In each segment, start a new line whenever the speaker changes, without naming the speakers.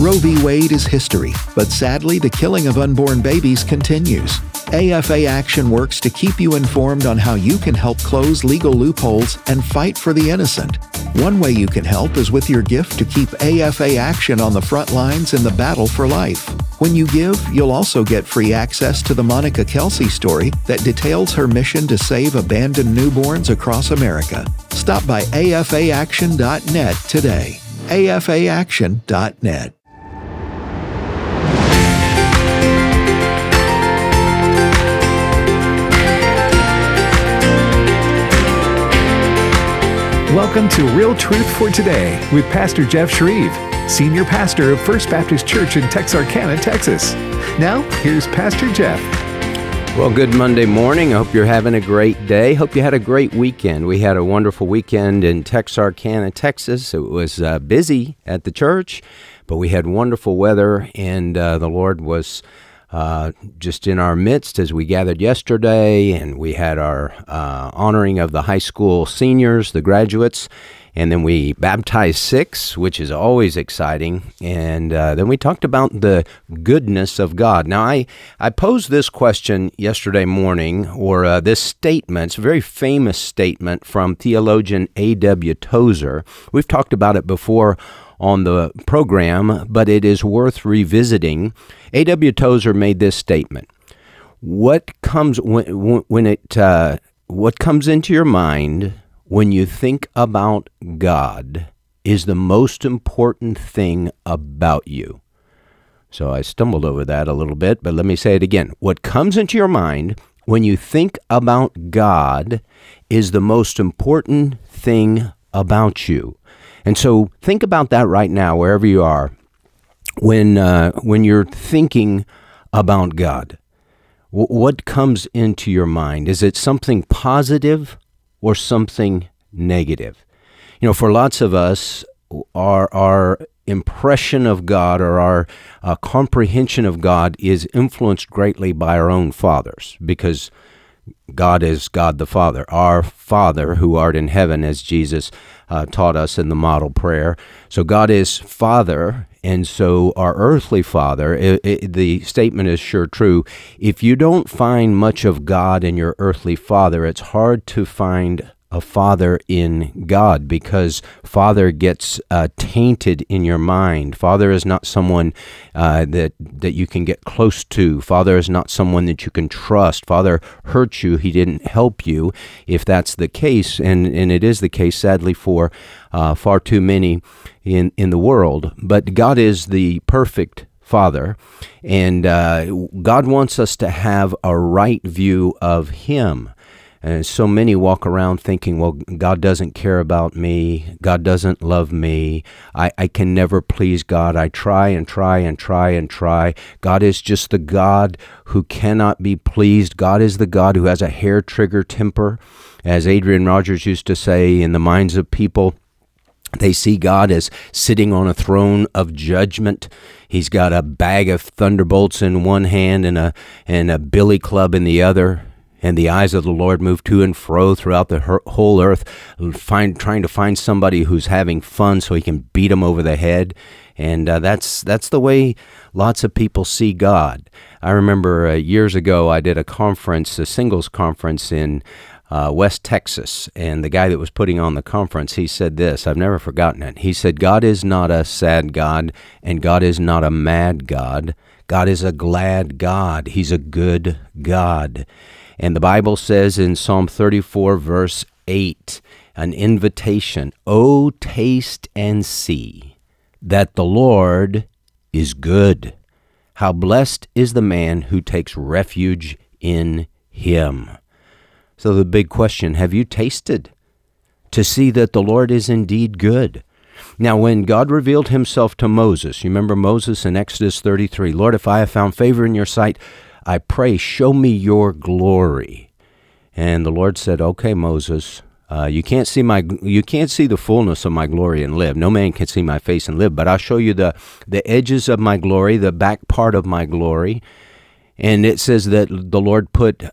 Roe v. Wade is history, but sadly the killing of unborn babies continues. AFA Action works to keep you informed on how you can help close legal loopholes and fight for the innocent. One way you can help is with your gift to keep AFA Action on the front lines in the battle for life. When you give, you'll also get free access to the Monica Kelsey story that details her mission to save abandoned newborns across America. Stop by afaaction.net today. afaaction.net.
Welcome to Real Truth for Today with Pastor Jeff Shreve, Senior Pastor of First Baptist Church in Texarkana, Texas. Now, here's Pastor Jeff.
Well, good Monday morning. I hope you're having a great day. Hope you had a great weekend. We had a wonderful weekend in Texarkana, Texas. It was busy at the church, but we had wonderful weather, and the Lord was just in our midst as we gathered yesterday, and we had our honoring of the high school seniors, the graduates, and then we baptized 6, which is always exciting, and then we talked about the goodness of God. Now, I posed this question yesterday morning, or this statement. It's a very famous statement from theologian A.W. Tozer. We've talked about it before on the program, but it is worth revisiting. A.W. Tozer made this statement: What comes what comes into your mind when you think about God is the most important thing about you. So I stumbled over that a little bit, but let me say it again. What comes into your mind when you think about God is the most important thing about you. And so think about that right now, wherever you are, when you're thinking about God. What comes into your mind? Is it something positive or something negative? You know, for lots of us, our impression of God, or our comprehension of God, is influenced greatly by our own fathers, because God is God the Father, our Father who art in heaven, as Jesus taught us in the model prayer. So God is Father, and so our earthly father, the statement is sure true. If you don't find much of God in your earthly father, it's hard to find a father in God, because father gets tainted in your mind. Father is not someone that you can get close to. Father is not someone that you can trust. Father hurt you. He didn't help you, if that's the case, and it is the case, sadly, for far too many in the world. But God is the perfect Father, and God wants us to have a right view of Him. And so many walk around thinking, well, God doesn't care about me. God doesn't love me. I can never please God. I try and try and try and try. God is just the God who cannot be pleased. God is the God who has a hair-trigger temper. As Adrian Rogers used to say, in the minds of people, they see God as sitting on a throne of judgment. He's got a bag of thunderbolts in one hand and a billy club in the other. And the eyes of the Lord move to and fro throughout the whole earth, trying to find somebody who's having fun so He can beat them over the head. And that's the way lots of people see God. I remember years ago I did a singles conference in West Texas, and the guy that was putting on the conference, he said this, I've never forgotten it. He said, God is not a sad God, and God is not a mad God. God is a glad God. He's a good God. And the Bible says in Psalm 34, verse 8, an invitation, "Oh, taste and see that the Lord is good. How blessed is the man who takes refuge in Him." So the big question, have you tasted to see that the Lord is indeed good? Now, when God revealed Himself to Moses, you remember Moses in Exodus 33, "Lord, if I have found favor in your sight, I pray, show me your glory." And the Lord said, "Okay, Moses, you can't see the fullness of my glory and live. No man can see my face and live, but I'll show you the edges of my glory, the back part of my glory." And it says that the Lord put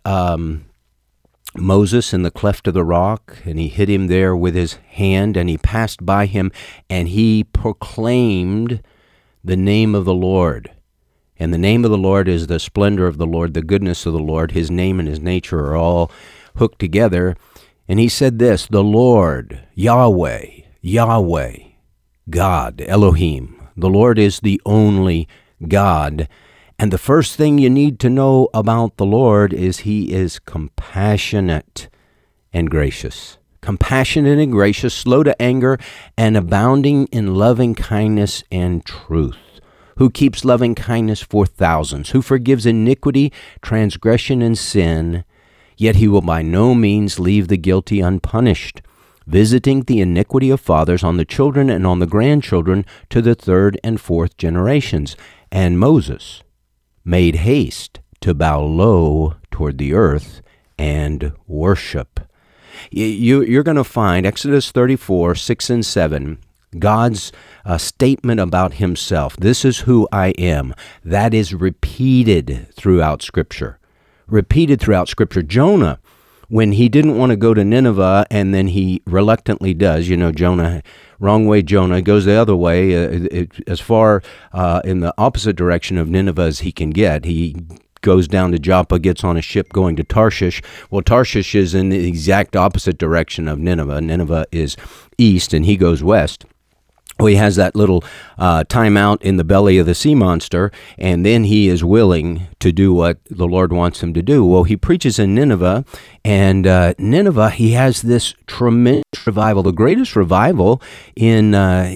Moses in the cleft of the rock, and He hid him there with His hand, and He passed by him, and He proclaimed the name of the Lord. And the name of the Lord is the splendor of the Lord, the goodness of the Lord. His name and his nature are all hooked together. And he said this, the Lord, Yahweh, Yahweh, God, Elohim. The Lord is the only God. And the first thing you need to know about the Lord is he is compassionate and gracious. Compassionate and gracious, slow to anger, and abounding in loving kindness and truth. Who keeps loving kindness for thousands, who forgives iniquity, transgression, and sin, yet he will by no means leave the guilty unpunished, visiting the iniquity of fathers on the children and on the grandchildren to the third and fourth generations. And Moses made haste to bow low toward the earth and worship. You're going to find Exodus 34, 6 and 7, God's statement about himself. This is who I am. That is repeated throughout Scripture. Jonah, when he didn't want to go to Nineveh, and then he reluctantly does, Jonah, wrong way Jonah, goes the other way, as far in the opposite direction of Nineveh as he can get. He goes down to Joppa, gets on a ship going to Tarshish. Well, Tarshish is in the exact opposite direction of Nineveh. Nineveh is east, and he goes west. Well, he has that little time out in the belly of the sea monster, and then he is willing to do what the Lord wants him to do. Well, he preaches in Nineveh, and Nineveh, he has this tremendous revival, the greatest revival in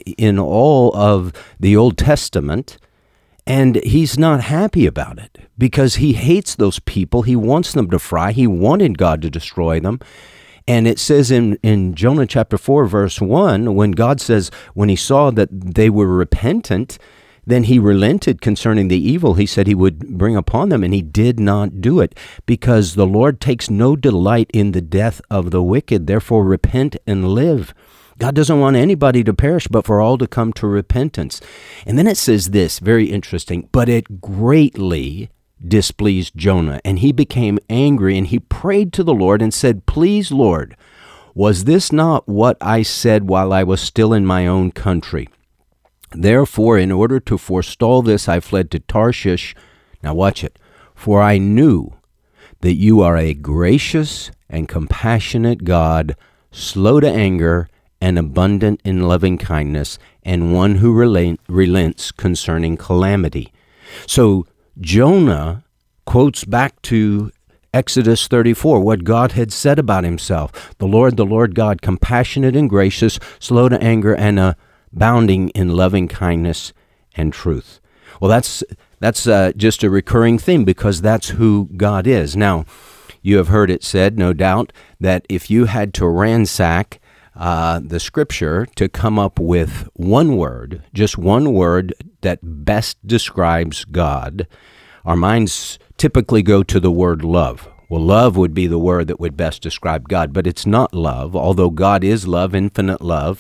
all of the Old Testament, and he's not happy about it because he hates those people. He wants them to fry. He wanted God to destroy them. And it says in Jonah chapter 4, verse 1, when God says, when he saw that they were repentant, then he relented concerning the evil he said he would bring upon them, and he did not do it, because the Lord takes no delight in the death of the wicked. Therefore repent and live. God doesn't want anybody to perish, but for all to come to repentance. And then it says this, very interesting, but it greatly displeased Jonah, and he became angry, and he prayed to the Lord and said, Please, Lord, was this not what I said while I was still in my own country? Therefore, in order to forestall this, I fled to Tarshish. Now watch it. For I knew that you are a gracious and compassionate God, slow to anger and abundant in loving kindness, and one who relents concerning calamity. So Jonah quotes back to Exodus 34, what God had said about himself. The Lord God, compassionate and gracious, slow to anger, and abounding in loving kindness and truth. Well, that's just a recurring theme, because that's who God is. Now, you have heard it said, no doubt, that if you had to ransack the Scripture to come up with one word, just one word that best describes God, our minds typically go to the word love. Well, love would be the word that would best describe God, but it's not love, although God is love, infinite love.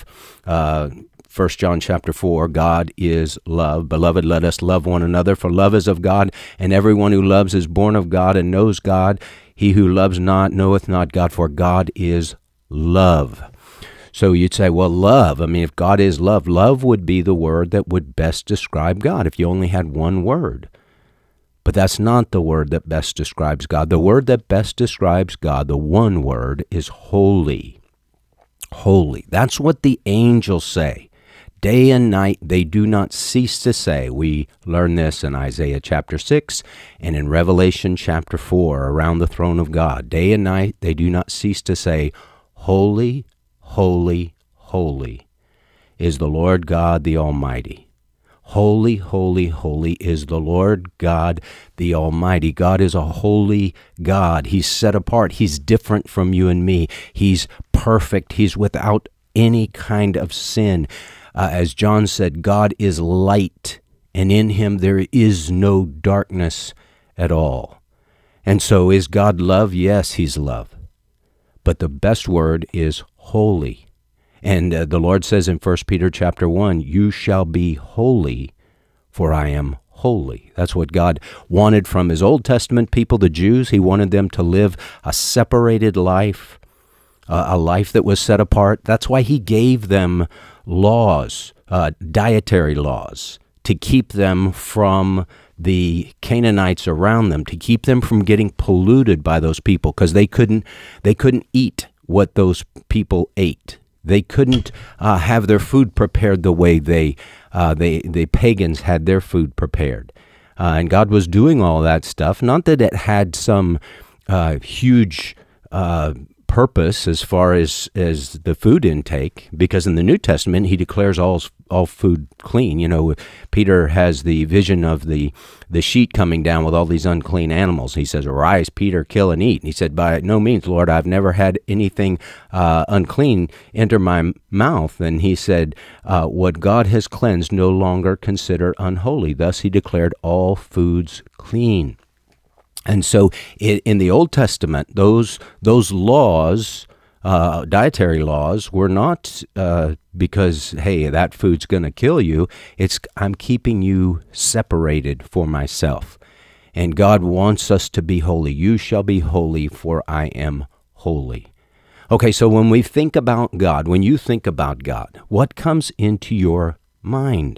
1 John chapter 4, God is love. Beloved, let us love one another, for love is of God, and everyone who loves is born of God and knows God. He who loves not knoweth not God, for God is love. So you'd say, well, love, if God is love, love would be the word that would best describe God if you only had one word. But that's not the word that best describes God. The word that best describes God, the one word, is holy. Holy. That's what the angels say. Day and night they do not cease to say. We learn this in Isaiah chapter 6 and in Revelation chapter 4 around the throne of God. Day and night they do not cease to say, Holy, holy, holy is the Lord God the Almighty. Holy, holy, holy is the Lord God the Almighty. God is a holy God. He's set apart. He's different from you and me. He's perfect. He's without any kind of sin. As John said, God is light, and in him there is no darkness at all. And so is God love? Yes, he's love. But the best word is holy. And the Lord says in 1 Peter chapter 1, you shall be holy, for I am holy. That's what God wanted from his Old Testament people, the Jews. He wanted them to live a separated life, a life that was set apart. That's why he gave them laws, dietary laws, to keep them from the Canaanites around them, to keep them from getting polluted by those people, because they couldn't eat what those people ate. They couldn't have their food prepared the way the pagans had their food prepared. And God was doing all that stuff, not that it had some huge purpose as far as the food intake, because in the New Testament he declares all food clean. You know, Peter has the vision of the sheet coming down with all these unclean animals. He says, "Arise, Peter, kill and eat." And he said, "By no means, Lord, I've never had anything unclean enter my mouth." And he said, "What God has cleansed, no longer consider unholy." Thus he declared all foods clean. And so in the Old Testament, those laws, dietary laws, were not because, hey, that food's going to kill you. It's, I'm keeping you separated for myself. And God wants us to be holy. You shall be holy, for I am holy. Okay, so when we think about God, when you think about God, what comes into your mind?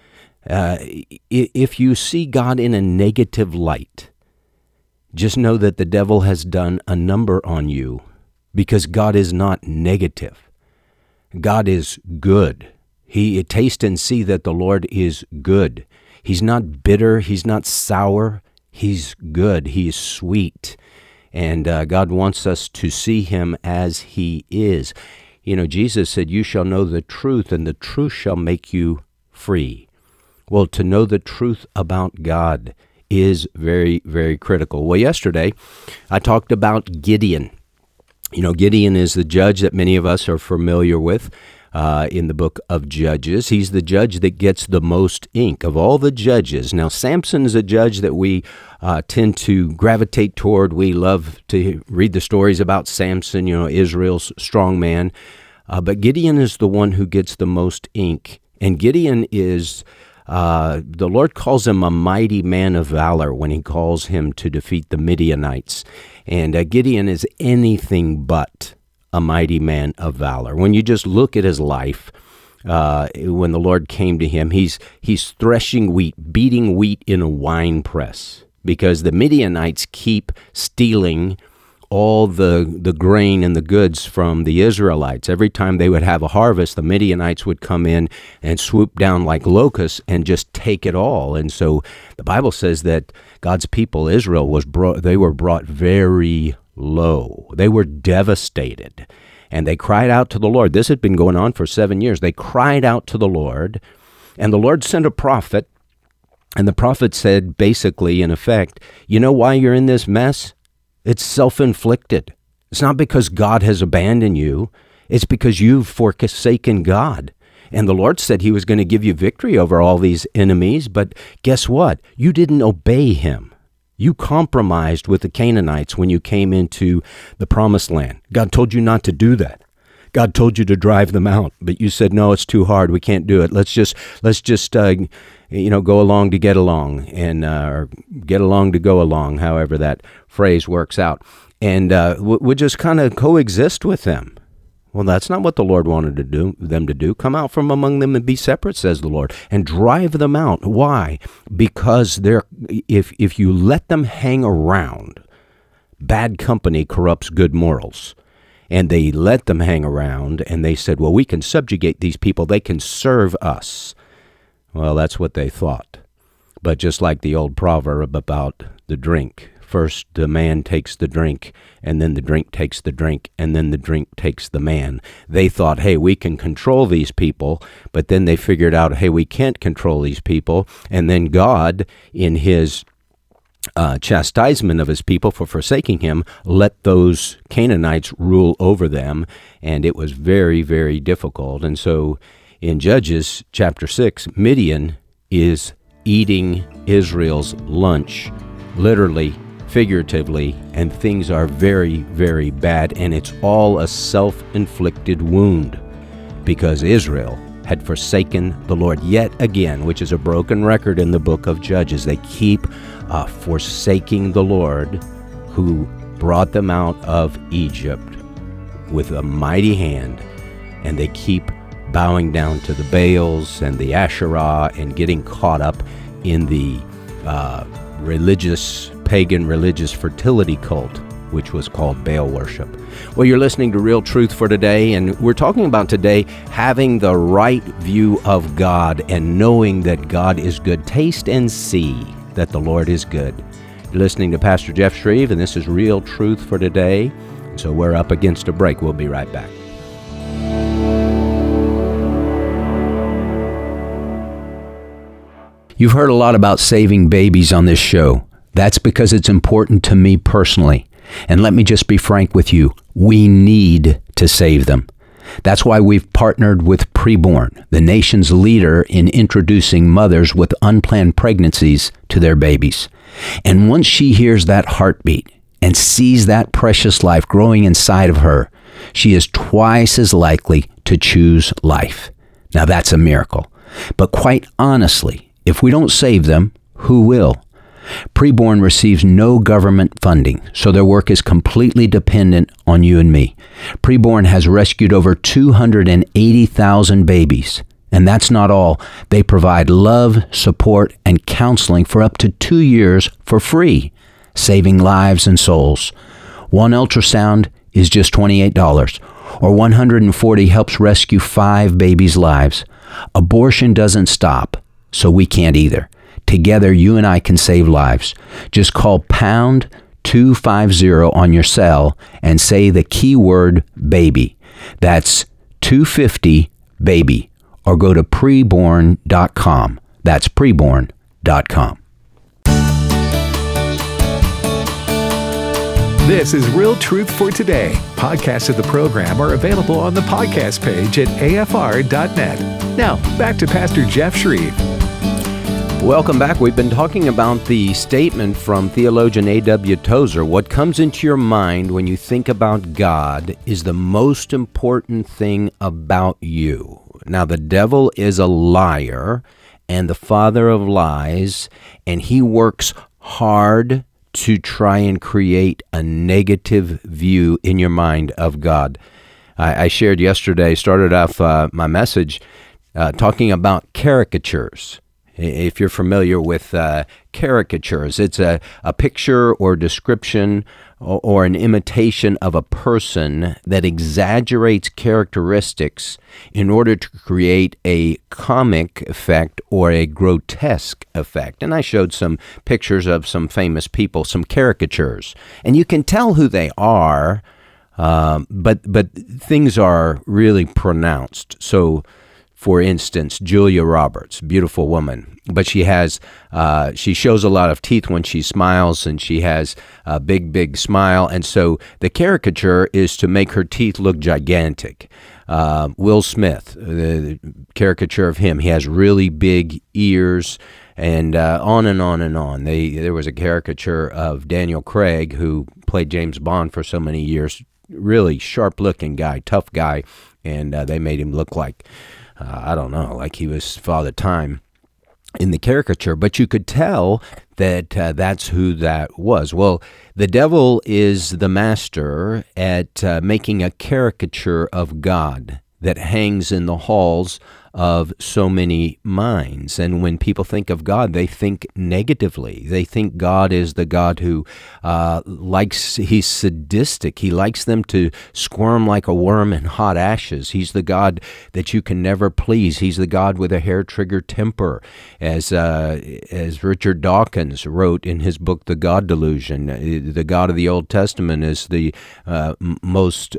If you see God in a negative light, just know that the devil has done a number on you, because God is not negative. God is good. Taste and see that the Lord is good. He's not bitter. He's not sour. He's good. He is sweet. And God wants us to see him as he is. You know, Jesus said, "You shall know the truth, and the truth shall make you free." Well, to know the truth about God is very, very critical. Well, yesterday I talked about Gideon. You know, Gideon is the judge that many of us are familiar with in the book of Judges. He's the judge that gets the most ink of all the judges. Now, Samson is a judge that we tend to gravitate toward. We love to read the stories about Samson, you know, Israel's strong man. But Gideon is the one who gets the most ink. And Gideon is... the Lord calls him a mighty man of valor when he calls him to defeat the Midianites. And Gideon is anything but a mighty man of valor. When you just look at his life, when the Lord came to him, he's threshing wheat, beating wheat in a wine press, because the Midianites keep stealing all the grain and the goods from the Israelites. Every time they would have a harvest, the Midianites would come in and swoop down like locusts and just take it all. And so the Bible says that God's people, Israel, they were brought very low. They were devastated. And they cried out to the Lord. This had been going on for 7 years. They cried out to the Lord, and the Lord sent a prophet. And the prophet said, basically, in effect, "You know why you're in this mess? It's self-inflicted. It's not because God has abandoned you. It's because you've forsaken God. And the Lord said he was going to give you victory over all these enemies, but guess what? You didn't obey him. You compromised with the Canaanites when you came into the promised land. God told you not to do that. God told you to drive them out, but you said, no, it's too hard. We can't do it. Let's just go along to get along, and or get along to go along, however that phrase works out. And we'll just kind of coexist with them. Well, that's not what the Lord wanted them to do. Come out from among them and be separate, says the Lord, and drive them out. Why? Because if you let them hang around, bad company corrupts good morals. And they let them hang around, and they said, well, we can subjugate these people. They can serve us. Well, that's what they thought. But just like the old proverb about the drink, first the man takes the drink, and then the drink takes the drink, and then the drink takes the man. They thought, hey, we can control these people, but then they figured out, hey, we can't control these people. And then God, in his chastisement of his people for forsaking him, let those Canaanites rule over them, and it was very, very difficult. And so in Judges chapter 6, Midian is eating Israel's lunch, literally, figuratively, and things are very, very bad, and it's all a self-inflicted wound because Israel had forsaken the Lord yet again, which is a broken record in the book of Judges. They keep forsaking the Lord, who brought them out of Egypt with a mighty hand, and they keep bowing down to the Baals and the Asherah and getting caught up in the pagan religious fertility cult, which was called Baal worship. Well, you're listening to Real Truth for Today, and we're talking about today having the right view of God and knowing that God is good. Taste and see that the Lord is good. You're listening to Pastor Jeff Shreve, and this is Real Truth for Today. So we're up against a break. We'll be right back. You've heard a lot about saving babies on this show. That's because it's important to me personally. And let me just be frank with you, we need to save them. That's why we've partnered with Preborn, the nation's leader in introducing mothers with unplanned pregnancies to their babies. And once she hears that heartbeat and sees that precious life growing inside of her, she is twice as likely to choose life. Now that's a miracle. But quite honestly, if we don't save them, who will? Preborn receives no government funding, so their work is completely dependent on you and me. Preborn has rescued over 280,000 babies. And that's not all. They provide love, support, and counseling for up to 2 years for free, saving lives and souls. One ultrasound is just $28, or 140 helps rescue 5 babies' lives. Abortion doesn't stop, so we can't either. Together, you and I can save lives. Just call pound 250 on your cell and say the keyword baby. That's 250 baby. Or go to preborn.com. That's preborn.com.
This is Real Truth for Today. Podcasts of the program are available on the podcast page at afr.net. Now, back to Pastor Jeff Shreve.
Welcome back. We've been talking about the statement from theologian A.W. Tozer, what comes into your mind when you think about God is the most important thing about you. Now, the devil is a liar and the father of lies, and he works hard to try and create a negative view in your mind of God. I shared yesterday, started off my message talking about caricatures. If you're familiar with caricatures, it's a picture or description or an imitation of a person that exaggerates characteristics in order to create a comic effect or a grotesque effect. And I showed some pictures of some famous people, some caricatures. And you can tell who they are, but things are really pronounced. So, for instance, Julia Roberts, beautiful woman, but she shows a lot of teeth when she smiles, and she has a big smile, and so the caricature is to make her teeth look gigantic. Will Smith, the caricature of him, he has really big ears, and on and on and on. There was a caricature of Daniel Craig, who played James Bond for so many years, really sharp-looking guy, tough guy, and they made him look like like he was Father Time in the caricature, but you could tell that that's who that was. Well, the devil is the master at making a caricature of God that hangs in the halls of so many minds. And when people think of God, they think negatively. They think God is the God who he's sadistic. He likes them to squirm like a worm in hot ashes. He's the God that you can never please. He's the God with a hair-trigger temper. As Richard Dawkins wrote in his book, The God Delusion, the God of the Old Testament is the most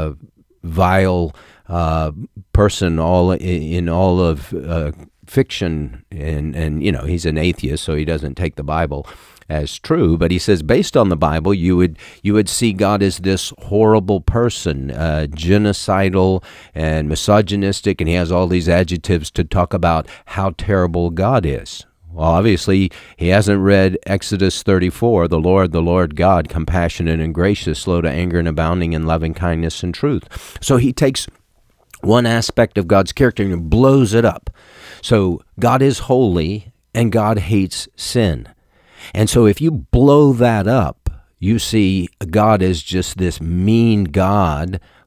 vile person in all of fiction, and he's an atheist, so he doesn't take the Bible as true. But he says, based on the Bible, you would see God as this horrible person, genocidal and misogynistic, and he has all these adjectives to talk about how terrible God is. Well, obviously, he hasn't read Exodus 34, the Lord God, compassionate and gracious, slow to anger and abounding in loving kindness and truth. So he takes one aspect of God's character and blows it up. So God is holy and God hates sin. And so if you blow that up, you see God as just this mean God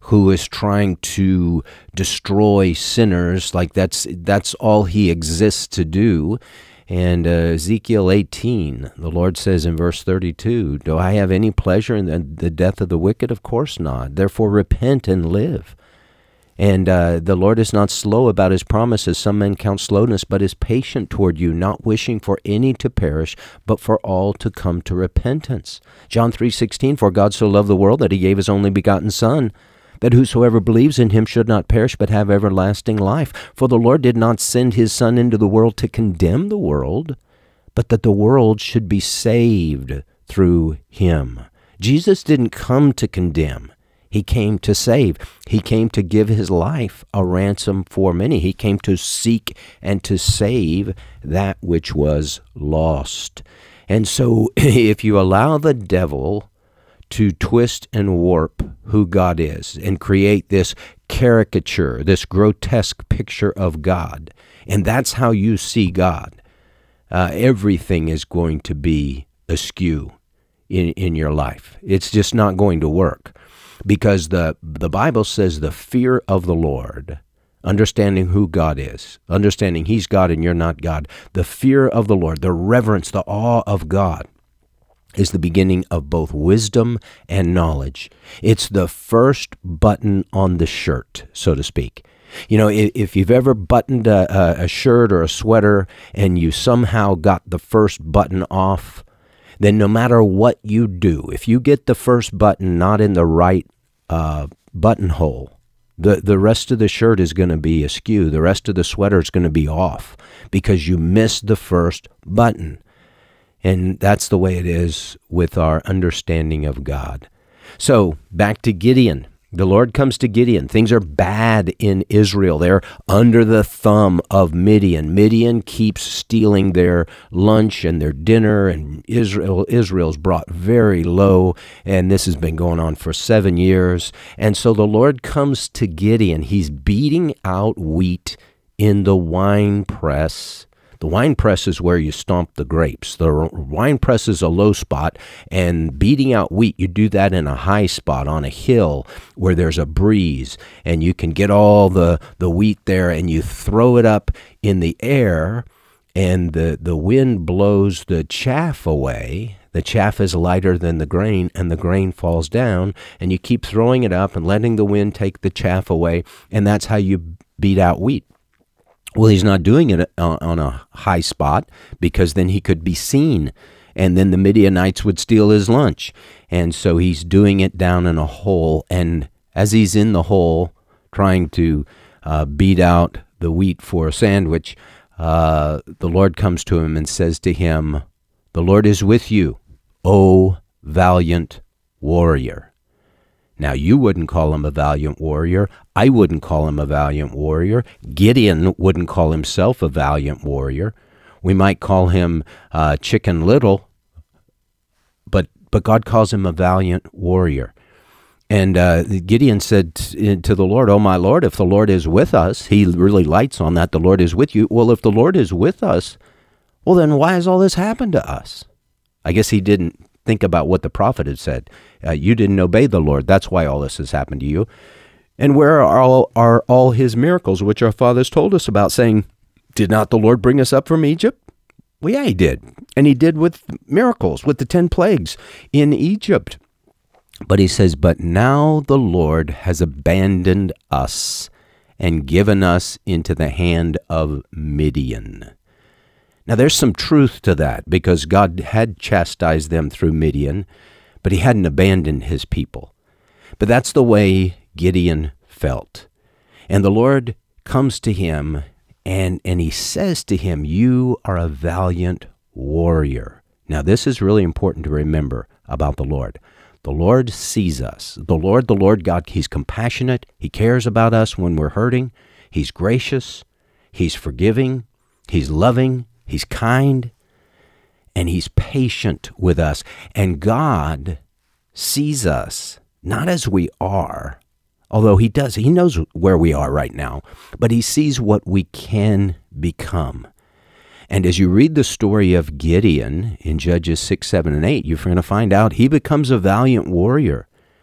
who is trying to destroy sinners. Like that's all he exists to do. And Ezekiel 18, the Lord says in verse 32, do I have any pleasure in the death of the wicked? Of course not. Therefore repent and live. And the Lord is not slow about his promises. Some men count slowness, but is patient toward you, not wishing for any to perish, but for all to come to repentance. John 3:16, for God so loved the world that he gave his only begotten Son, that whosoever believes in him should not perish, but have everlasting life. For the Lord did not send his Son into the world to condemn the world, but that the world should be saved through him. Jesus didn't come to condemn. He came to save. He came to give his life a ransom for many. He came to seek and to save that which was lost. And so if you allow the devil to twist and warp who God is and create this caricature, this grotesque picture of God, and that's how you see God, everything is going to be askew in your life. It's just not going to work. Because the Bible says the fear of the Lord, understanding who God is, understanding he's God and you're not God, the fear of the Lord, the reverence, the awe of God is the beginning of both wisdom and knowledge. It's the first button on the shirt, so to speak. You know, if you've ever buttoned a shirt or a sweater and you somehow got the first button off, then no matter what you do, if you get the first button not in the right buttonhole, the rest of the shirt is going to be askew. The rest of the sweater is going to be off because you missed the first button. And that's the way it is with our understanding of God. So back to Gideon. The Lord comes to Gideon. Things are bad in Israel. They're under the thumb of Midian. Midian keeps stealing their lunch and their dinner, and Israel's brought very low, and this has been going on for 7 years. And so the Lord comes to Gideon. He's beating out wheat in the wine press. The wine press is where you stomp the grapes. The wine press is a low spot, and beating out wheat, you do that in a high spot on a hill where there's a breeze, and you can get all the wheat there, and you throw it up in the air, and the wind blows the chaff away. The chaff is lighter than the grain, and the grain falls down, and you keep throwing it up and letting the wind take the chaff away, and that's how you beat out wheat. Well, he's not doing it on a high spot because then he could be seen, and then the Midianites would steal his lunch. And so he's doing it down in a hole, and as he's in the hole trying to beat out the wheat for a sandwich, the Lord comes to him and says to him, "The Lord is with you, O valiant warrior." Now, you wouldn't call him a valiant warrior. I wouldn't call him a valiant warrior. Gideon wouldn't call himself a valiant warrior. We might call him Chicken Little, but God calls him a valiant warrior. And Gideon said to the Lord, "Oh, my Lord, if the Lord is with us," he really lights on that, the Lord is with you. Well, if the Lord is with us, well, then why has all this happened to us? I guess he didn't think about what the prophet had said. You didn't obey the Lord. That's why all this has happened to you. And where are all his miracles, which our fathers told us about, saying, "Did not the Lord bring us up from Egypt?" Well, yeah, he did. And he did with miracles, with the 10 plagues in Egypt. But he says, "But now the Lord has abandoned us and given us into the hand of Midian." Now, there's some truth to that, because God had chastised them through Midian, but he hadn't abandoned his people. But that's the way Gideon felt. And the Lord comes to him, and he says to him, "You are a valiant warrior." Now, this is really important to remember about the Lord. The Lord sees us. The Lord God, he's compassionate. He cares about us when we're hurting. He's gracious. He's forgiving. He's loving. He's kind, and he's patient with us. And God sees us not as we are, although he does. He knows where we are right now, but he sees what we can become. And as you read the story of Gideon in Judges 6, 7, and 8, you're going to find out he becomes a valiant warrior.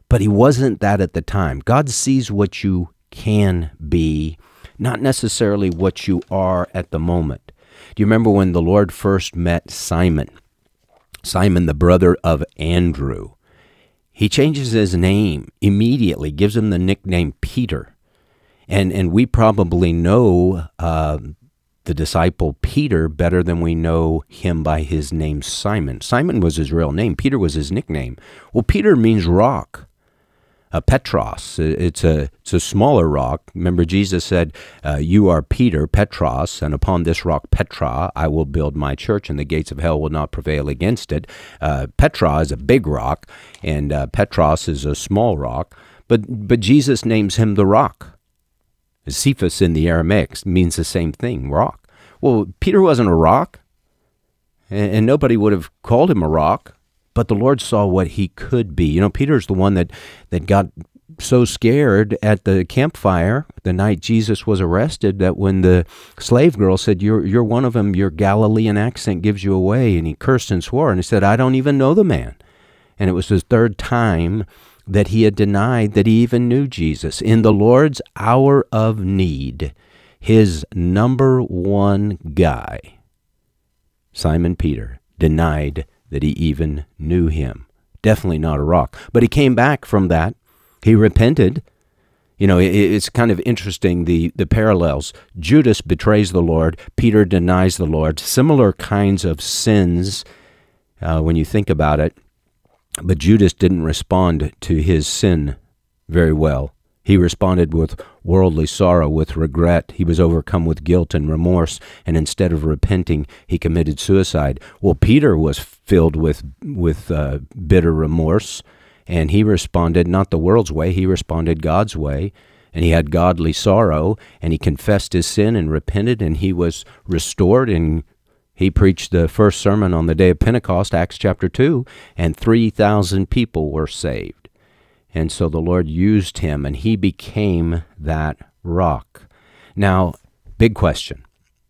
but he wasn't that at the time. God sees what you can be, not necessarily what you are at the moment. Do you remember when the Lord first met Simon? Simon, the brother of Andrew. He changes his name immediately, gives him the nickname Peter. And we probably know the disciple Peter better than we know him by his name Simon. Simon was his real name. Peter was his nickname. Well, Peter means rock. Petros. It's a smaller rock. Remember, Jesus said, "You are Peter, Petros, and upon this rock, Petra, I will build my church, and the gates of hell will not prevail against it." Petra is a big rock, and Petros is a small rock. But Jesus names him the rock. Cephas in the Aramaic means the same thing, rock. Well, Peter wasn't a rock, and nobody would have called him a rock. But the Lord saw what he could be. You know, Peter's the one that got so scared at the campfire the night Jesus was arrested that when the slave girl said, you're one of them, your Galilean accent gives you away, and he cursed and swore, and he said, I don't even know the man. And it was the third time that he had denied that he even knew Jesus. In the Lord's hour of need, his number one guy, Simon Peter, denied that he even knew him. Definitely not a rock. But he came back from that. He repented. You know, it's kind of interesting, the parallels. Judas betrays the Lord. Peter denies the Lord. Similar kinds of sins when you think about it. But Judas didn't respond to his sin very well. He responded with worldly sorrow, with regret. He was overcome with guilt and remorse, and instead of repenting, he committed suicide. Well, Peter was filled with bitter remorse, and he responded not the world's way, he responded God's way, and he had godly sorrow, and he confessed his sin and repented, and he was restored, and he preached the first sermon on the day of Pentecost, Acts chapter 2, and 3,000 people were saved. And so the Lord used him, and he became that rock. Now, big question.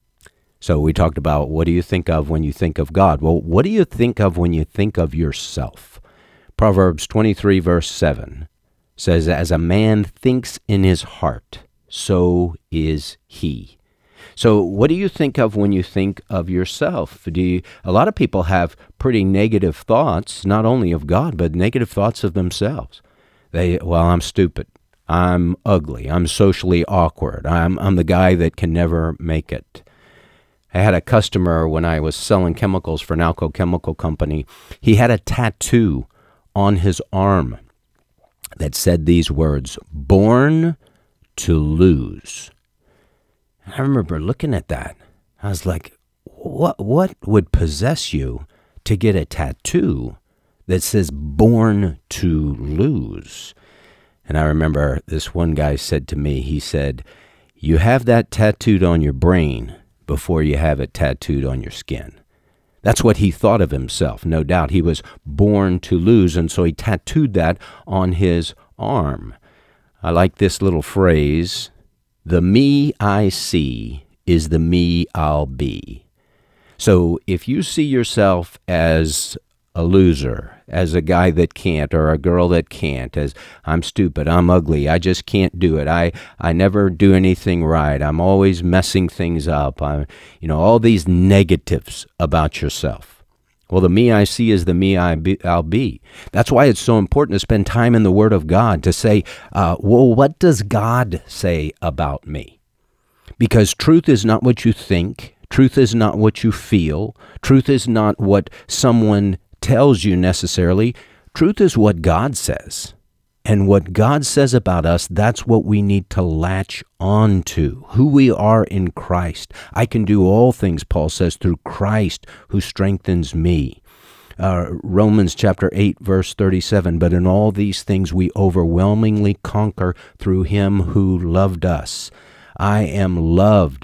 So we talked about, what do you think of when you think of God? Well, what do you think of when you think of yourself? Proverbs 23, verse 7 says, as a man thinks in his heart, so is he. So what do you think of when you think of yourself? A lot of people have pretty negative thoughts, not only of God, but negative thoughts of themselves. I'm stupid. I'm ugly. I'm socially awkward. I'm the guy that can never make it. I had a customer when I was selling chemicals for Nalco Chemical Company. He had a tattoo on his arm that said these words, "Born to lose." I remember looking at that. I was like, what would possess you to get a tattoo that says "born to lose"? And I remember this one guy said to me, he said, you have that tattooed on your brain before you have it tattooed on your skin. That's what he thought of himself. No doubt he was born to lose, and so he tattooed that on his arm. I like this little phrase, the me I see is the me I'll be. So if you see yourself as a loser, as a guy that can't, or a girl that can't, as I'm stupid, I'm ugly, I just can't do it, I never do anything right, I'm always messing things up, all these negatives about yourself. Well, the me I see is the me I'll be. That's why it's so important to spend time in the Word of God to say, what does God say about me? Because truth is not what you think. Truth is not what you feel. Truth is not what someone tells you necessarily. Truth is what God says. And what God says about us, that's what we need to latch on to, who we are in Christ. I can do all things, Paul says, through Christ who strengthens me. Romans chapter 8, verse 37, but in all these things we overwhelmingly conquer through him who loved us. I am loved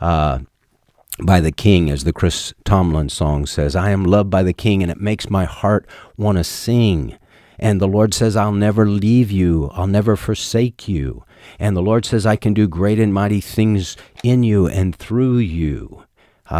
by the King, as the Chris Tomlin song says. I am loved by the King, and it makes my heart want to sing. And the Lord says, I'll never leave you. I'll never forsake you. And the Lord says, I can do great and mighty things in you and through you.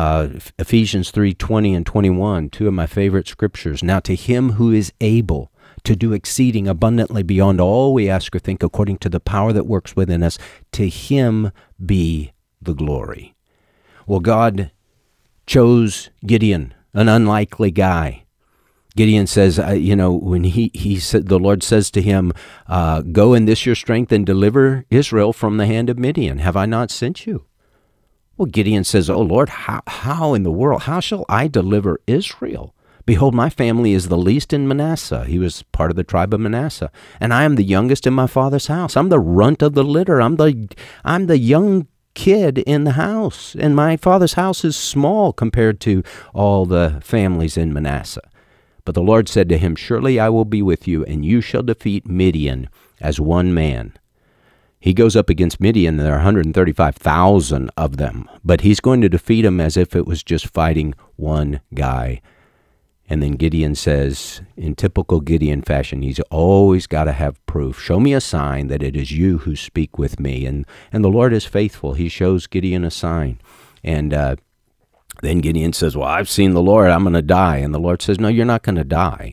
Ephesians 3:20 and 21, two of my favorite scriptures. Now to him who is able to do exceeding abundantly beyond all we ask or think, according to the power that works within us. To him be the glory. Well, God chose Gideon, an unlikely guy. Gideon says, when he said, the Lord says to him, go in this your strength and deliver Israel from the hand of Midian. Have I not sent you? Well, Gideon says, oh Lord, how in the world, how shall I deliver Israel? Behold, my family is the least in Manasseh. He was part of the tribe of Manasseh. And I am the youngest in my father's house. I'm the runt of the litter. I'm the young kid in the house. And my father's house is small compared to all the families in Manasseh. But the Lord said to him, surely I will be with you, and you shall defeat Midian as one man. He goes up against Midian, and there are 135,000 of them. But he's going to defeat them as if it was just fighting one guy. And then Gideon says, in typical Gideon fashion, he's always got to have proof. Show me a sign that it is you who speak with me. And the Lord is faithful. He shows Gideon a sign. And then Gideon says, well, I've seen the Lord. I'm going to die. And the Lord says, no, you're not going to die.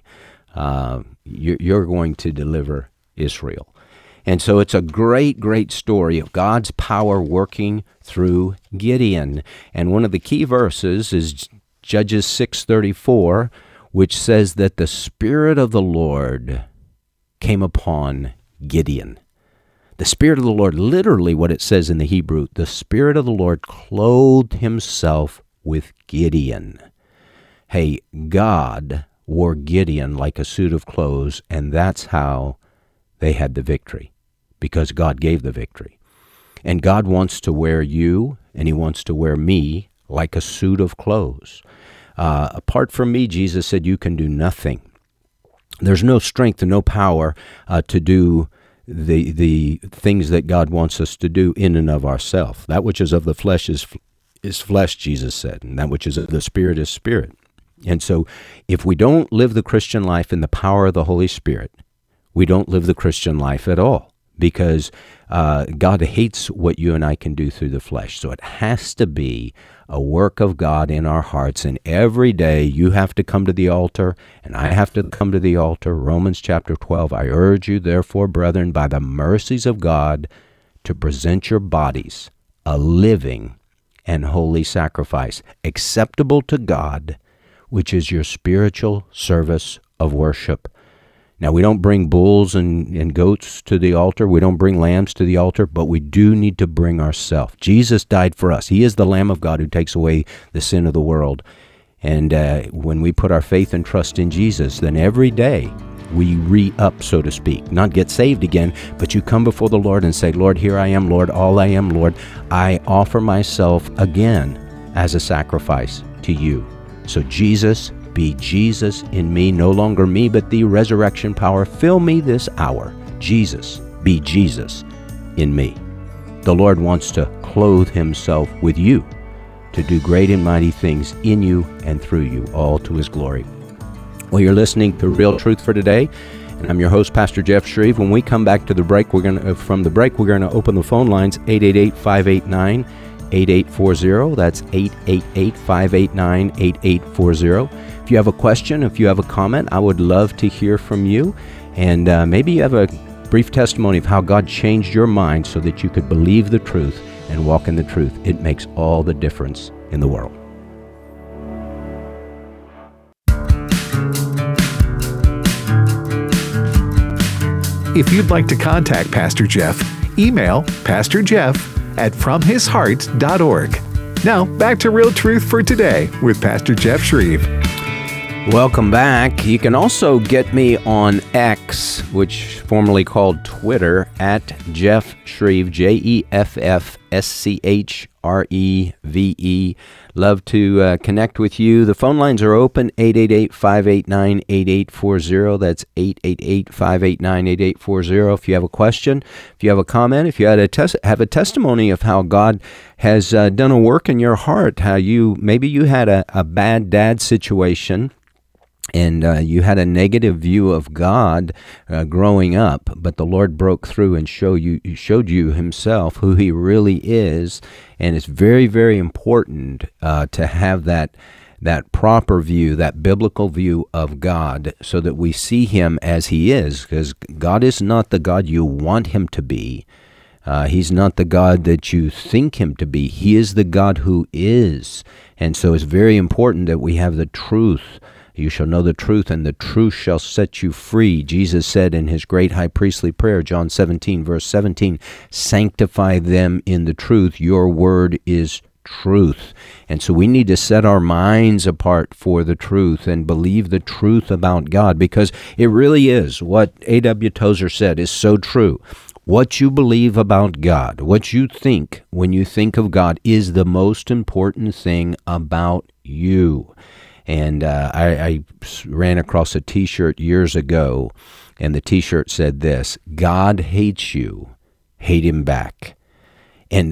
You're going to deliver Israel. And so it's a great, great story of God's power working through Gideon. And one of the key verses is Judges 6:34, which says that the Spirit of the Lord came upon Gideon. The Spirit of the Lord, literally what it says in the Hebrew, the Spirit of the Lord clothed himself with Gideon. Hey, God wore Gideon like a suit of clothes, and that's how they had the victory, because God gave the victory. And God wants to wear you, and he wants to wear me like a suit of clothes. Apart from me, Jesus said, you can do nothing. There's no strength and no power to do the things that God wants us to do in and of ourselves. That which is of the flesh is flesh, Jesus said, and that which is of the Spirit is spirit. And so if we don't live the Christian life in the power of the Holy Spirit, we don't live the Christian life at all, because God hates what you and I can do through the flesh. So it has to be a work of God in our hearts. And every day you have to come to the altar, and I have to come to the altar. Romans chapter 12, I urge you, therefore, brethren, by the mercies of God, to present your bodies a living and holy sacrifice, acceptable to God, which is your spiritual service of worship. Now, we don't bring bulls and goats to the altar. We don't bring lambs to the altar, but we do need to bring ourselves. Jesus died for us. He is the Lamb of God who takes away the sin of the world. And when we put our faith and trust in Jesus, then every day we re-up, so to speak. Not get saved again, but you come before the Lord and say, Lord, here I am, Lord, all I am, Lord. I offer myself again as a sacrifice to you. So Jesus, be Jesus in me, no longer me, but the resurrection power. Fill me this hour. Jesus, be Jesus in me. The Lord wants to clothe himself with you to do great and mighty things in you and through you, all to his glory. Well, you're listening to Real Truth for Today, and I'm your host, Pastor Jeff Shreve. When we come back to the break, we're going to open the phone lines, 888-589-8840. That's 888-589-8840. If you have a question, if you have a comment, I would love to hear from you. And maybe you have a brief testimony of how God changed your mind so that you could believe the truth and walk in the truth. It makes all the difference in the world.
If you'd like to contact Pastor Jeff, email pastorjeff@fromhisheart.org. Now, back to Real Truth for Today with Pastor Jeff Shreve.
Welcome back. You can also get me on X, which formerly called Twitter, at Jeff Shreve, JEFFSCHREVE. Love to connect with you. The phone lines are open, 888-589-8840. That's 888-589-8840. If you have a question, if you have a comment, if you have a testimony of how God has done a work in your heart, how maybe you had a bad dad situation, and you had a negative view of God growing up, but the Lord broke through and showed you himself, who he really is. And it's very, very important to have that that proper view, that biblical view of God, so that we see him as he is, because God is not the God you want him to be. He's not the God that you think him to be. He is the God who is. And so it's very important that we have the truth. You shall know the truth, and the truth shall set you free. Jesus said in his great high priestly prayer, John 17, verse 17, sanctify them in the truth. Your word is truth. And so we need to set our minds apart for the truth and believe the truth about God, because it really is what A.W. Tozer said is so true. What you believe about God, what you think when you think of God, is the most important thing about you. And I ran across a T-shirt years ago, and the T-shirt said this: God hates you, hate him back. And,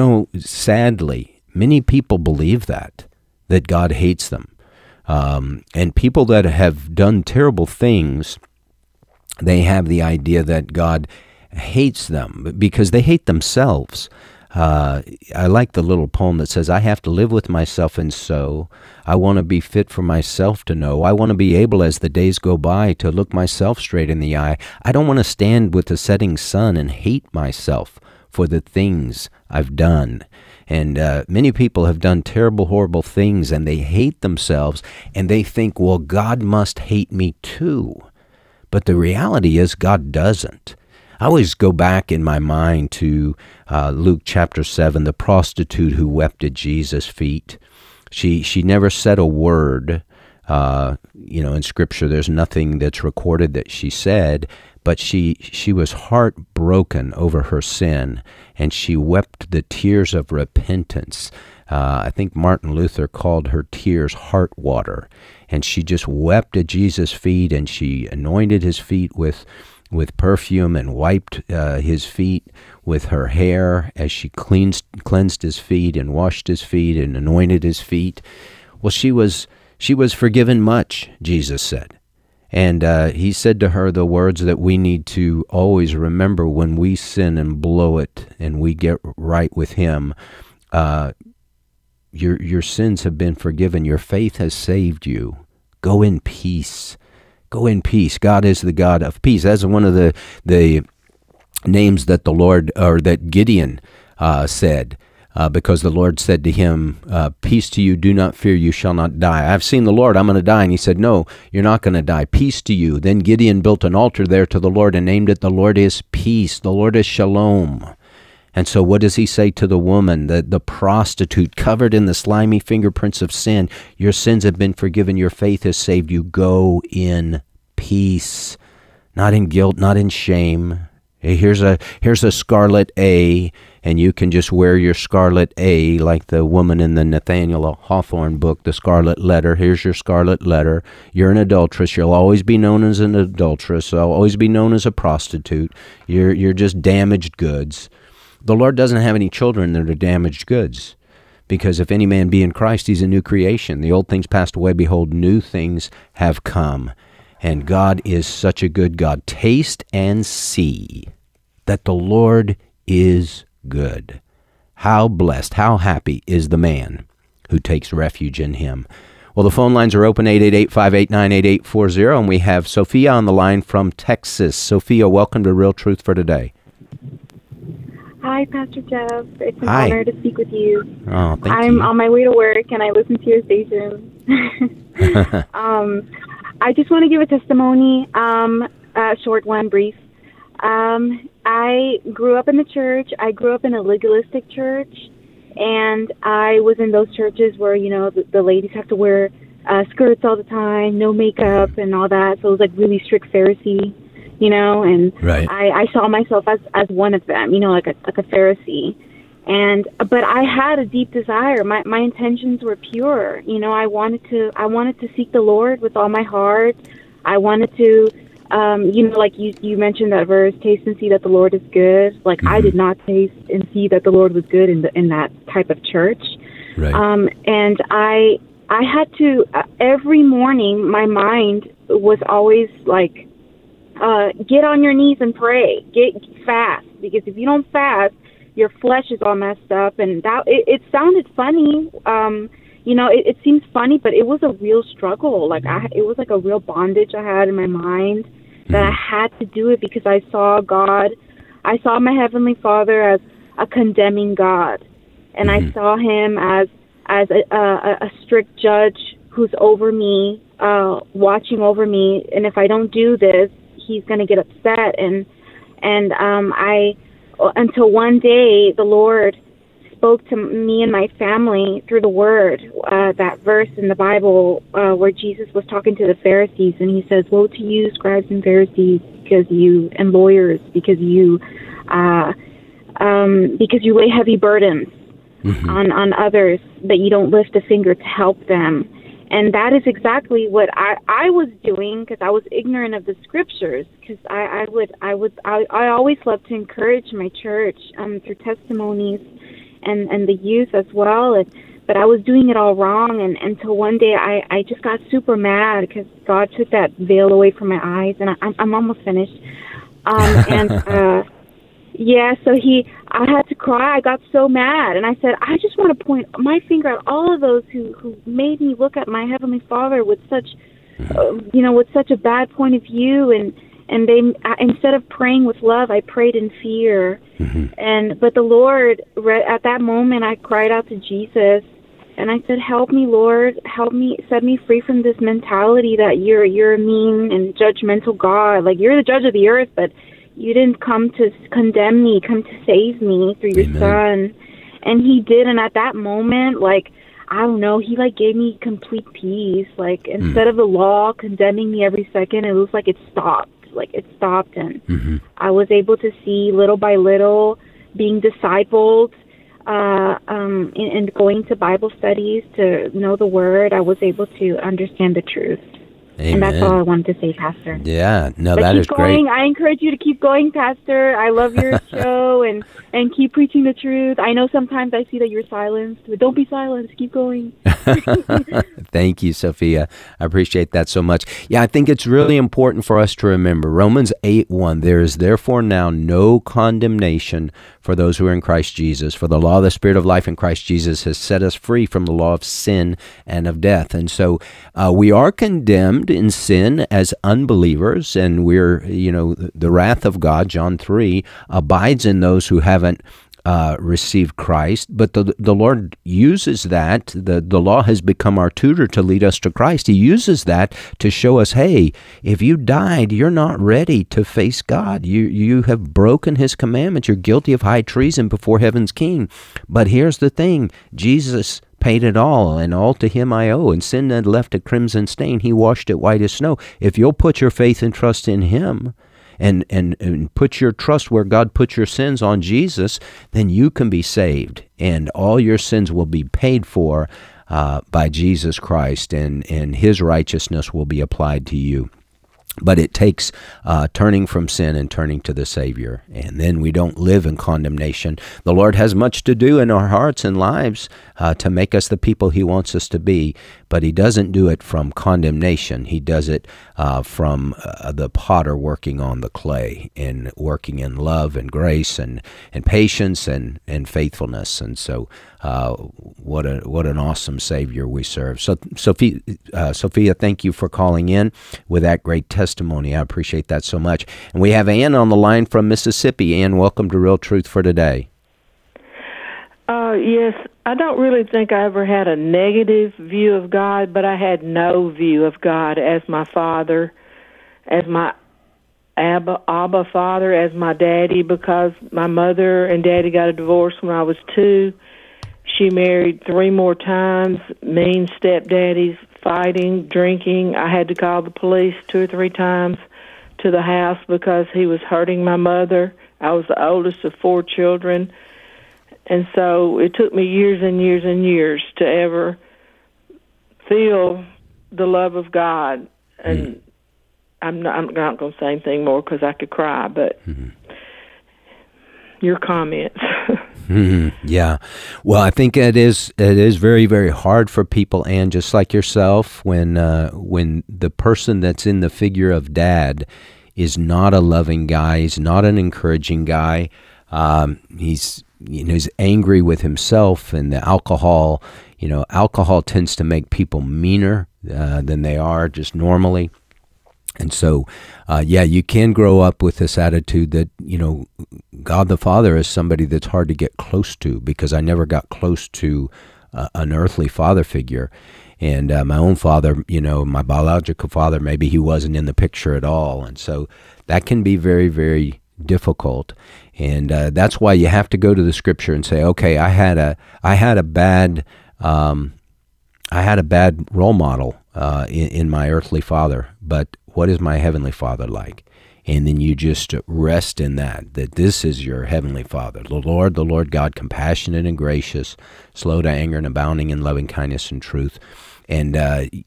sadly, many people believe that God hates them. And people that have done terrible things, they have the idea that God hates them because they hate themselves. I like the little poem that says, I have to live with myself, and so I want to be fit for myself to know. I want to be able, as the days go by, to look myself straight in the eye. I don't want to stand with the setting sun and hate myself for the things I've done. And many people have done terrible, horrible things, and they hate themselves, and they think, well, God must hate me too. But the reality is God doesn't. I always go back in my mind to Luke chapter 7, the prostitute who wept at Jesus' feet. She never said a word. In Scripture, there's nothing that's recorded that she said, but she was heartbroken over her sin, and she wept the tears of repentance. I think Martin Luther called her tears heart water, and she just wept at Jesus' feet, and she anointed his feet with perfume and wiped his feet with her hair as she cleansed his feet and washed his feet and anointed his feet. Well, she was forgiven much, Jesus said. And he said to her the words that we need to always remember when we sin and blow it and we get right with him. Your sins have been forgiven. Your faith has saved you. Go in peace. Go in peace. God is the God of peace. That's one of the names that the Lord, or that Gideon said, because the Lord said to him, peace to you, do not fear, you shall not die. I've seen the Lord, I'm going to die. And he said, no, you're not going to die. Peace to you. Then Gideon built an altar there to the Lord and named it, the Lord is peace. The Lord is shalom. And so what does he say to the woman, the prostitute covered in the slimy fingerprints of sin? Your sins have been forgiven. Your faith has saved you. Go in peace, not in guilt, not in shame. Here's a scarlet A, and you can just wear your scarlet A like the woman in the Nathaniel Hawthorne book, The Scarlet Letter. Here's your scarlet letter. You're an adulteress. You'll always be known as an adulteress. You'll always be known as a prostitute. You're just damaged goods. The Lord doesn't have any children that are damaged goods, because if any man be in Christ, he's a new creation. The old things passed away. Behold, new things have come. And God is such a good God. Taste and see that the Lord is good. How blessed, how happy is the man who takes refuge in him. Well, the phone lines are open, 888-589-8840, and we have Sophia on the line from Texas. Sophia, welcome to Real Truth for Today.
Hi, Pastor Jeff. It's an honor to speak with you.
Oh, thank you.
I'm on my way to work, and I listen to your station. I just want to give a testimony, a short one, brief. I grew up in the church. I grew up in a legalistic church, and I was in those churches where, the ladies have to wear skirts all the time, no makeup and all that. So it was like really strict Pharisee. And
right.
I saw myself as one of them, like a Pharisee. But I had a deep desire. My intentions were pure. I wanted to seek the Lord with all my heart. I wanted to, like you mentioned that verse, taste and see that the Lord is good. Like I did not taste and see that the Lord was good in that type of church.
Right.
And I had to, every morning, my mind was always like, get on your knees and pray. Fast, because if you don't fast, your flesh is all messed up. And that it sounded funny, it seems funny, but it was a real struggle. Like it was like a real bondage I had in my mind that I had to do it because I saw God. I saw my Heavenly Father as a condemning God, and I saw Him as a strict judge who's over me, watching over me. And if I don't do this, He's going to get upset. And until one day the Lord spoke to me and my family through the Word, that verse in the Bible where Jesus was talking to the Pharisees, and He says, "Woe to you, scribes and Pharisees, and lawyers, because you lay heavy burdens on others, but you don't lift a finger to help them." And that is exactly what I was doing, because I was ignorant of the scriptures. Because I always love to encourage my church through testimonies and the youth as well. But I was doing it all wrong, and until one day I just got super mad because God took that veil away from my eyes, and I'm almost finished. So I had to cry. I got so mad, and I said, I just want to point my finger at all of those who made me look at my Heavenly Father with such, with such a bad point of view, and they, instead of praying with love, I prayed in fear. But the Lord, at that moment, I cried out to Jesus, and I said, "Help me, Lord, help me, set me free from this mentality that you're a mean and judgmental God. Like, you're the judge of the earth, but you didn't come to condemn me, come to save me through your Son." And He did. And at that moment, I don't know, He gave me complete peace. Instead of the law condemning me every second, it was like it stopped. And I was able to see little by little, being discipled, and going to Bible studies to know the Word. I was able to understand the truth.
Amen.
And that's all I wanted to say, Pastor.
Yeah, no,
but
that is great.
I encourage you to keep going, Pastor. I love your show, and keep preaching the truth. I know sometimes I see that you're silenced, but don't be silenced. Keep going.
Thank you, Sophia. I appreciate that so much. Yeah, I think it's really important for us to remember Romans 8:1. There is therefore now no condemnation for those who are in Christ Jesus. For the law of the Spirit of life in Christ Jesus has set us free from the law of sin and of death. And so we are condemned in sin as unbelievers, and we're, the wrath of God, John 3, abides in those who haven't received Christ. But the Lord uses that. The law has become our tutor to lead us to Christ. He uses that to show us, hey, if you died, you're not ready to face God. You have broken His commandments. You're guilty of high treason before heaven's King. But here's the thing. Jesus paid it all, and all to Him I owe. And sin had left a crimson stain. He washed it white as snow. If you'll put your faith and trust in Him, and put your trust where God put your sins, on Jesus, then you can be saved, and all your sins will be paid for by Jesus Christ, and His righteousness will be applied to you. But it takes turning from sin and turning to the Savior, and then we don't live in condemnation. The Lord has much to do in our hearts and lives to make us the people He wants us to be, but He doesn't do it from condemnation. He does it from the potter working on the clay, and working in love and grace and patience and faithfulness. And so what an awesome Savior we serve. So Sophia, thank you for calling in with that great testimony. I appreciate that so much. And we have Ann on the line from Mississippi. Ann, welcome to Real Truth for Today.
Yes, I don't really think I ever had a negative view of God, but I had no view of God as my Father, as my Abba Father, as my daddy, because my mother and daddy got a divorce when I was 2. She married 3 more times, mean stepdaddies, fighting, drinking. I had to call the police 2 or 3 times to the house because he was hurting my mother. I was the oldest of 4 children. And so it took me years and years and years to ever feel the love of God. And I'm not going to say anything more because I could cry, but your comments.
Yeah. Well, I think it is very, very hard for people, and just like yourself, when the person that's in the figure of dad is not a loving guy, he's not an encouraging guy, he's angry with himself, and the alcohol, alcohol tends to make people meaner than they are just normally. And so, you can grow up with this attitude that, God the Father is somebody that's hard to get close to, because I never got close to an earthly father figure. And my own father, my biological father, maybe he wasn't in the picture at all. And so that can be very, very difficult. And that's why you have to go to the Scripture and say, okay, I had a bad role model in my earthly father, but what is my heavenly Father like? And then you just rest in that this is your heavenly Father, the Lord God, compassionate and gracious, slow to anger and abounding in loving kindness and truth. And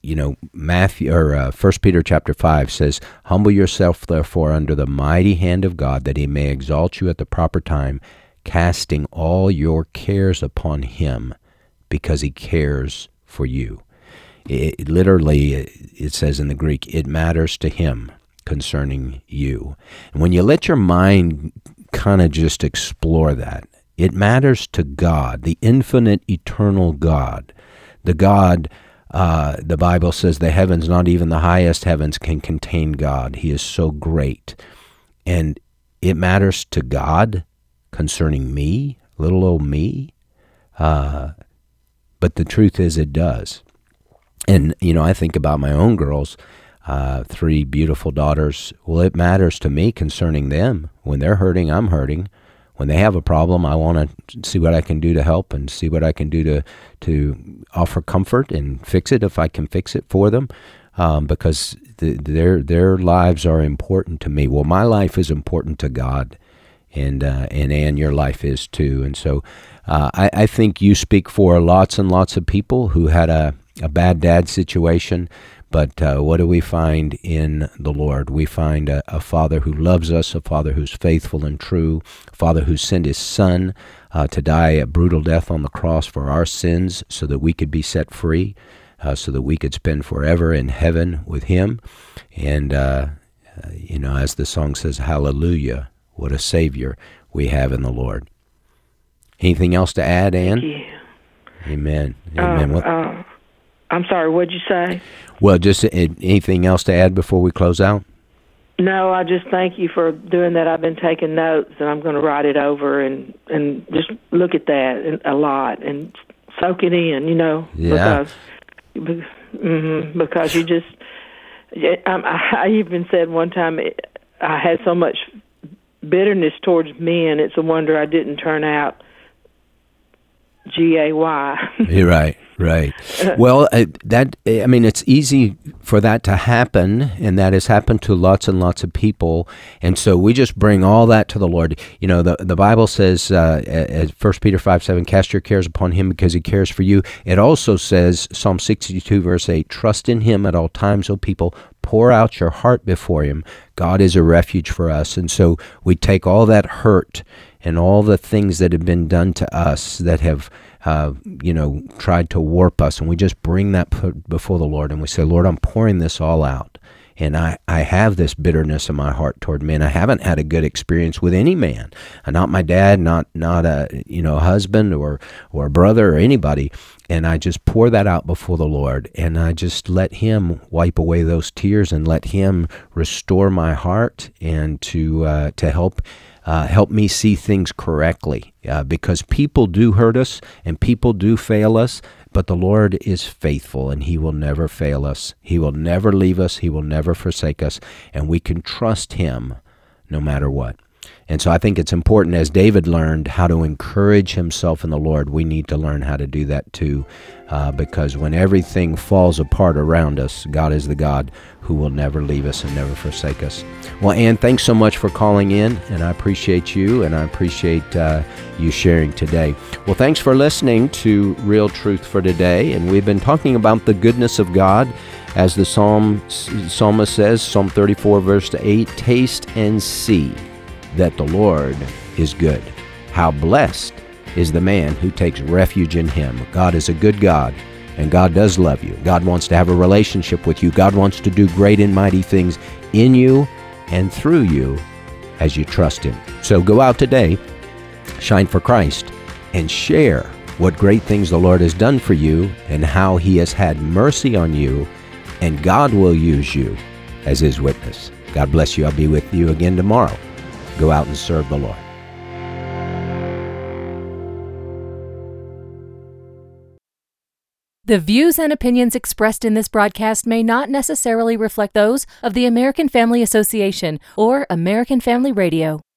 1 Peter chapter 5 says, "Humble yourself therefore under the mighty hand of God, that he may exalt you at the proper time, casting all your cares upon him, because he cares for you." It says in the Greek, it matters to him concerning you. And when you let your mind kind of just explore that, it matters to God, the infinite, eternal God, the God. The Bible says the heavens, not even the highest heavens, can contain God. He is so great. And it matters to God concerning me, little old me. But the truth is, it does. And, I think about my own girls, 3 beautiful daughters. Well, it matters to me concerning them. When they're hurting, I'm hurting. When they have a problem, I want to see what I can do to help and see what I can do to offer comfort and fix it if I can fix it for them, because their lives are important to me. Well, my life is important to God, and Ann, your life is too. And so I think you speak for lots and lots of people who had a bad dad situation. But what do we find in the Lord? We find a Father who loves us, a Father who's faithful and true, a Father who sent his Son to die a brutal death on the cross for our sins so that we could be set free, so that we could spend forever in heaven with him. And, as the song says, hallelujah, what a Savior we have in the Lord. Anything else to add, Ann?
Thank you.
Amen. Amen.
I'm sorry, what'd you say?
Well, just anything else to add before we close out?
No, I just thank you for doing that. I've been taking notes, and I'm going to write it over and just look at that a lot and soak it in,
Yeah.
Because you just, I even said one time I had so much bitterness towards men, it's a wonder I didn't turn out GAY.
You're right. Well, it's easy for that to happen, and that has happened to lots and lots of people. And so we just bring all that to the Lord. The Bible says, 1 Peter 5:7, cast your cares upon him because he cares for you. It also says, Psalm 62, verse 8, trust in him at all times, O people, pour out your heart before him. God is a refuge for us. And so we take all that hurt and all the things that have been done to us that have tried to warp us, and we just bring that before the Lord, and we say, Lord, I'm pouring this all out, and I have this bitterness in my heart toward men. I haven't had a good experience with any man, not my dad, not a husband or a brother or anybody, and I just pour that out before the Lord, and I just let him wipe away those tears and let him restore my heart and to help me see things correctly, because people do hurt us and people do fail us, but the Lord is faithful and he will never fail us. He will never leave us. He will never forsake us, and we can trust him no matter what. And so I think it's important, as David learned how to encourage himself in the Lord, we need to learn how to do that too, because when everything falls apart around us, God is the God who will never leave us and never forsake us. Well, Ann, thanks so much for calling in, and I appreciate you, and I appreciate you sharing today. Well, thanks for listening to Real Truth for Today, and we've been talking about the goodness of God. As the psalmist says, Psalm 34, verse 8, taste and see that the Lord is good. How blessed is the man who takes refuge in him. God is a good God, and God does love you. God wants to have a relationship with you. God wants to do great and mighty things in you and through you as you trust him. So go out today, shine for Christ, and share what great things the Lord has done for you and how He has had mercy on you, and God will use you as His witness. God bless you. I'll be with you again tomorrow. Go out and serve the Lord.
The views and opinions expressed in this broadcast may not necessarily reflect those of the American Family Association or American Family Radio.